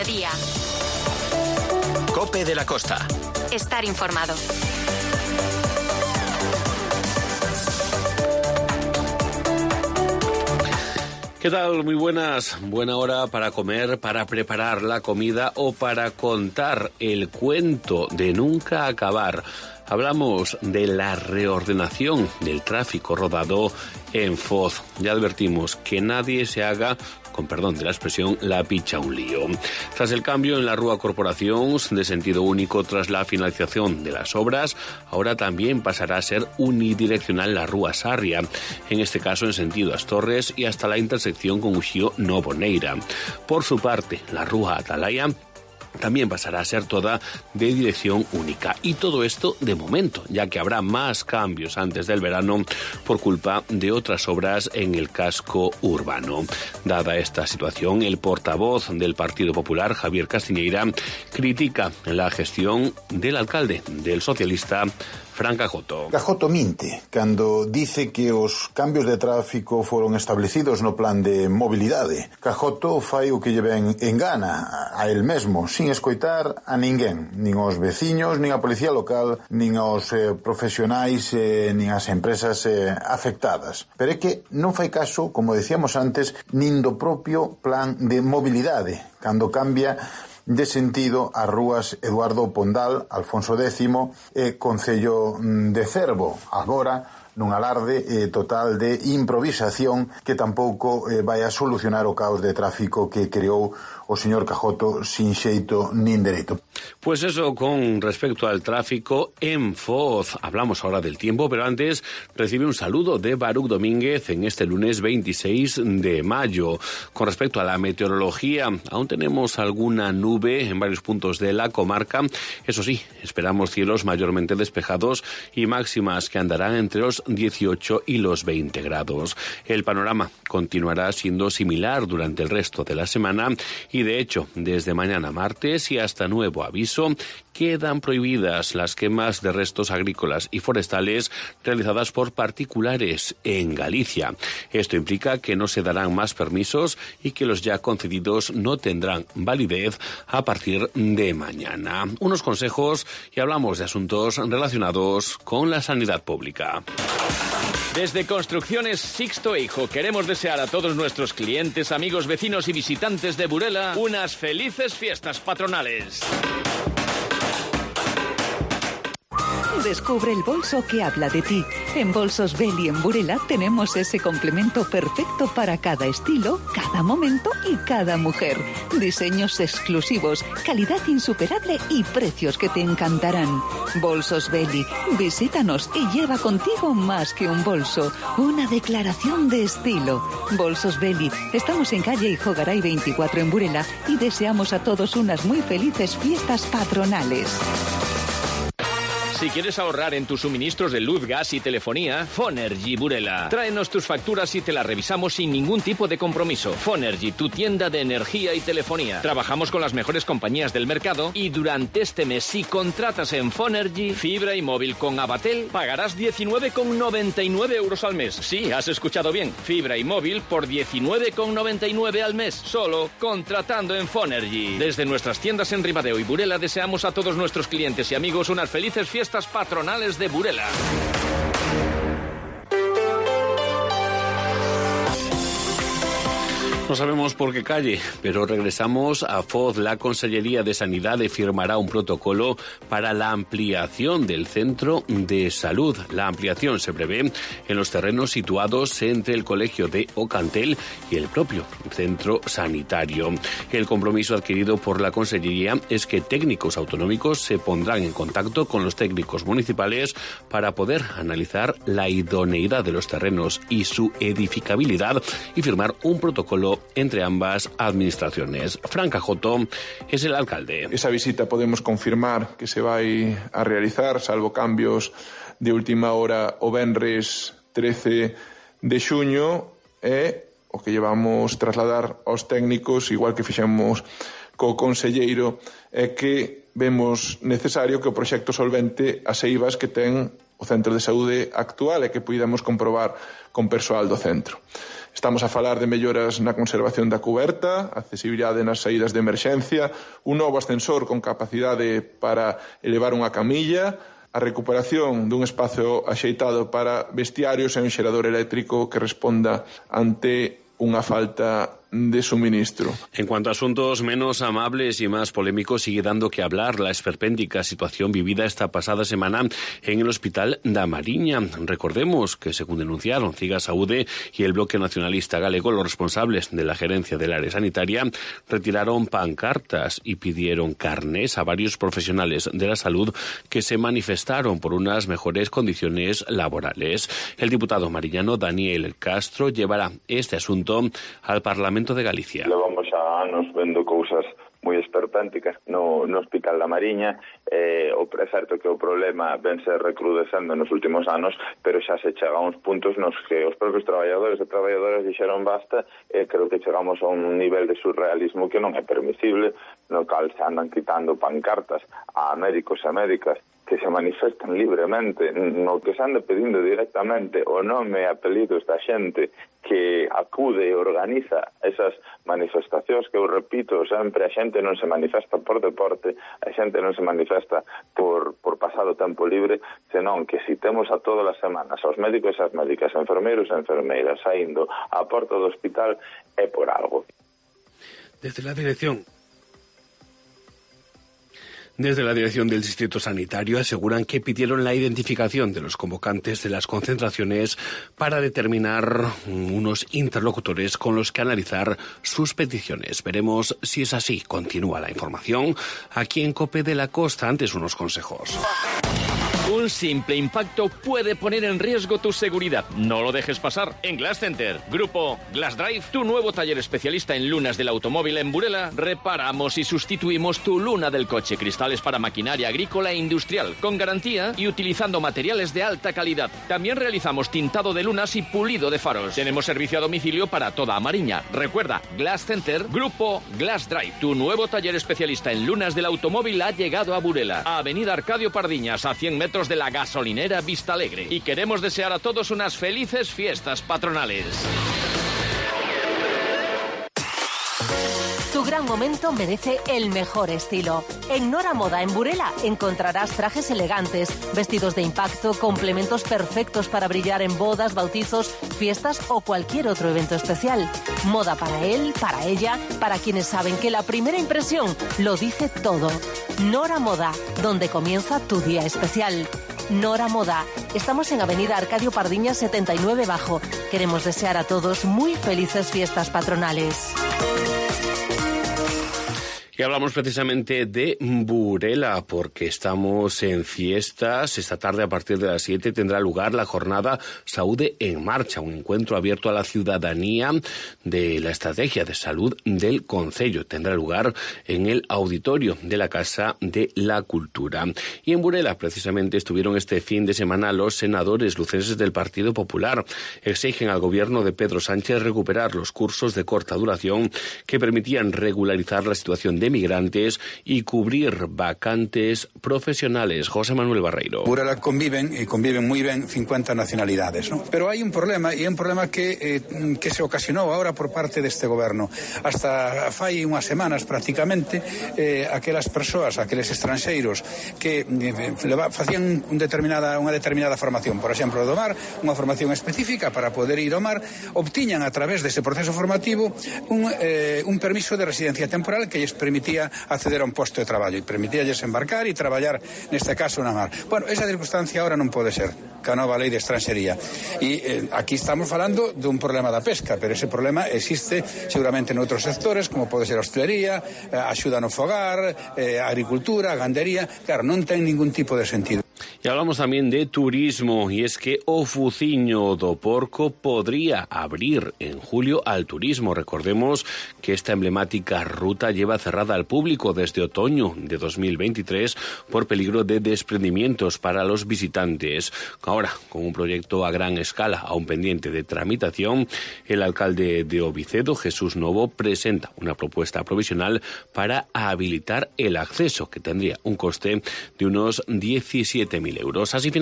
mediodía. COPE de la Costa. Estar informado. ¿Qué tal? Muy buenas. Buena hora para comer, para preparar la comida o para contar el cuento de nunca acabar. Hablamos de la reordenación del tráfico rodado en Foz. Ya advertimos que nadie se haga, con perdón de la expresión, la picha un lío. Tras el cambio en la Rúa Corporación de sentido único tras la finalización de las obras, ahora también pasará a ser unidireccional la Rúa Sarria, en este caso en sentido Astorres y hasta la intersección con Uxío Novo Neira. Por su parte, la Rúa Atalaya también pasará a ser toda de dirección única. Y todo esto de momento, ya que habrá más cambios antes del verano por culpa de otras obras en el casco urbano. Dada esta situación, el portavoz del Partido Popular, Javier Castiñeira, critica la gestión del alcalde, del socialista Fran Cajoto. Cajoto minte cando dice que os cambios de tráfico foron establecidos no plan de mobilidade. Cajoto fai o que lle ven en gana a el mesmo, sin escoitar a ninguén, nin aos veciños, nin a policía local, nin aos profesionais, nin as empresas afectadas. Pero é que non fai caso, como decíamos antes, nin do propio plan de mobilidade, cando cambia de sentido as rúas Eduardo Pondal, Alfonso X e Concello de Cervo, agora nun alarde total de improvisación que tampouco vai a solucionar o caos de tráfico que creou o señor Cajoto sin xeito nin dereito. Pues eso con respecto al tráfico en Foz. Hablamos ahora del tiempo, pero antes recibe un saludo de Baruch Domínguez en este lunes 26 de mayo. Con respecto a la meteorología, aún tenemos alguna nube en varios puntos de la comarca. Eso sí, esperamos cielos mayormente despejados y máximas que andarán entre los 18 y los 20 grados. El panorama continuará siendo similar durante el resto de la semana y de hecho, desde mañana martes y hasta nuevo aviso, quedan prohibidas las quemas de restos agrícolas y forestales realizadas por particulares en Galicia. Esto implica que no se darán más permisos y que los ya concedidos no tendrán validez a partir de mañana. Unos consejos y hablamos de asuntos relacionados con la sanidad pública. Desde Construcciones Sixto Hijo queremos desear a todos nuestros clientes, amigos, vecinos y visitantes de Burela unas felices fiestas patronales. Descubre el bolso que habla de ti. En Bolsos Belli en Burela tenemos ese complemento perfecto para cada estilo, cada momento y cada mujer. Diseños exclusivos, calidad insuperable y precios que te encantarán. Bolsos Belli, visítanos y lleva contigo más que un bolso, una declaración de estilo. Bolsos Belli, estamos en calle Hijo Garay 24 en Burela y deseamos a todos unas muy felices fiestas patronales. Si quieres ahorrar en tus suministros de luz, gas y telefonía, Fonergy Burela. Tráenos tus facturas y te las revisamos sin ningún tipo de compromiso. Fonergy, tu tienda de energía y telefonía. Trabajamos con las mejores compañías del mercado y durante este mes, si contratas en Fonergy fibra y móvil con Abatel, pagarás 19,99 euros al mes. Sí, has escuchado bien. Fibra y móvil por 19,99 al mes. Solo contratando en Fonergy. Desde nuestras tiendas en Ribadeo y Burela deseamos a todos nuestros clientes y amigos unas felices fiestas patronales de Burela. No sabemos por qué calle, pero regresamos a Foz. La Consellería de Sanidad firmará un protocolo para la ampliación del centro de salud. La ampliación se prevé en los terrenos situados entre el Colegio de Ocantel y el propio centro sanitario. El compromiso adquirido por la Consellería es que técnicos autonómicos se pondrán en contacto con los técnicos municipales para poder analizar la idoneidad de los terrenos y su edificabilidad y firmar un protocolo entre ambas administraciones. Fran Cajoto es el alcalde. Esa visita podemos confirmar que se vai a realizar, salvo cambios de última hora, o venres 13 de xuño, e o que llevamos trasladar aos técnicos, igual que fixemos co conselleiro, é que vemos necesario que o proxecto solvente as eivas que ten o centro de saúde actual e que puidamos comprobar con persoal do centro. Estamos a falar de melloras na conservación da cuberta, accesibilidade nas saídas de emerxencia, un novo ascensor con capacidade para elevar unha camilla, a recuperación dun espazo axeitado para vestiarios e un xerador eléctrico que responda ante unha falta de suministro. En cuanto a asuntos menos amables y más polémicos, sigue dando que hablar la esperpéntica situación vivida esta pasada semana en el Hospital da Mariña. Recordemos que, según denunciaron CIGA Saúde y el Bloque Nacionalista Galego, los responsables de la gerencia del área sanitaria retiraron pancartas y pidieron carnés a varios profesionales de la salud que se manifestaron por unas mejores condiciones laborales. El diputado mariñano Daniel Castro llevará este asunto al Parlamento de Galicia. Levamos xa anos vendo cousas moi esperpénticas no Hospital da Mariña. É certo que o problema ven ser recrudecendo nos últimos anos, pero xa se chega a uns puntos nos que os propios traballadores e traballadoras dixeron basta, e creo que chegamos a un nivel de surrealismo que non é permisible, no cal se andan quitando pancartas a médicos e médicas que se manifestan libremente, no que se anda pedindo directamente o nome e apelidos da xente que acude e organiza esas manifestacións, que eu repito sempre, a xente non se manifesta por deporte, a xente non se manifesta por pasar o tempo libre, senón que si temos a todas as semanas aos médicos e as médicas, enfermeiros e enfermeiras saindo á porta do hospital, é por algo. Desde la Dirección del Distrito Sanitario aseguran que pidieron la identificación de los convocantes de las concentraciones para determinar unos interlocutores con los que analizar sus peticiones. Veremos si es así. Continúa la información aquí en COPE de la Costa. Antes unos consejos. Un simple impacto puede poner en riesgo tu seguridad. No lo dejes pasar. En Glass Center, Grupo Glass Drive, tu nuevo taller especialista en lunas del automóvil en Burela, reparamos y sustituimos tu luna del coche. Cristales para maquinaria agrícola e industrial, con garantía y utilizando materiales de alta calidad. También realizamos tintado de lunas y pulido de faros. Tenemos servicio a domicilio para toda a Mariña. Recuerda, Glass Center, Grupo Glass Drive, tu nuevo taller especialista en lunas del automóvil ha llegado a Burela. Avenida Arcadio Pardiñas, a 100 metros de la gasolinera Vista Alegre. Y queremos desear a todos unas felices fiestas patronales. Tu gran momento merece el mejor estilo. En Nora Moda en Burela encontrarás trajes elegantes, vestidos de impacto, complementos perfectos para brillar en bodas, bautizos, fiestas o cualquier otro evento especial. Moda para él, para ella, para quienes saben que la primera impresión lo dice todo. Nora Moda, donde comienza tu día especial. Nora Moda. Estamos en Avenida Arcadio Pardiñas 79 Bajo. Queremos desear a todos muy felices fiestas patronales. Y hablamos precisamente de Burela, porque estamos en fiestas. Esta tarde, a partir de las 7, tendrá lugar la jornada Saúde en Marcha, un encuentro abierto a la ciudadanía de la estrategia de salud del concello. Tendrá lugar en el auditorio de la Casa de la Cultura. Y en Burela, precisamente, estuvieron este fin de semana los senadores lucenses del Partido Popular. Exigen al gobierno de Pedro Sánchez recuperar los cursos de corta duración que permitían regularizar la situación de migrantes y cubrir vacantes profesionales. José Manuel Barreiro. Burela conviven muy bien 50 nacionalidades, ¿no? Pero hay un problema, y un problema que se ocasionó ahora por parte deste goberno. Hasta fai unhas semanas prácticamente, aquelas persoas, aqueles estranxeiros que facían unha determinada formación, por exemplo, do mar, unha formación específica para poder ir ao mar, obtiñan a través dese proceso formativo un permiso de residencia temporal que lles permitía acceder a un posto de traballo e permitíalles embarcar e traballar, neste caso, na mar. Bueno, esa circunstancia ahora non pode ser, ca nova lei de estranxería. E aquí estamos falando dun problema da pesca, pero ese problema existe seguramente noutros sectores, como pode ser a hostelería, axuda no fogar, agricultura, gandería. Claro, non ten ningún tipo de sentido. Y hablamos también de turismo, y es que o Fuciño do Porco podría abrir en julio al turismo. Recordemos que esta emblemática ruta lleva cerrada al público desde otoño de 2023 por peligro de desprendimientos para los visitantes. Ahora, con un proyecto a gran escala aún pendiente de tramitación, el alcalde de Ovicedo, Jesús Novo, presenta una propuesta provisional para habilitar el acceso, que tendría un coste de unos 17.000 euros. Así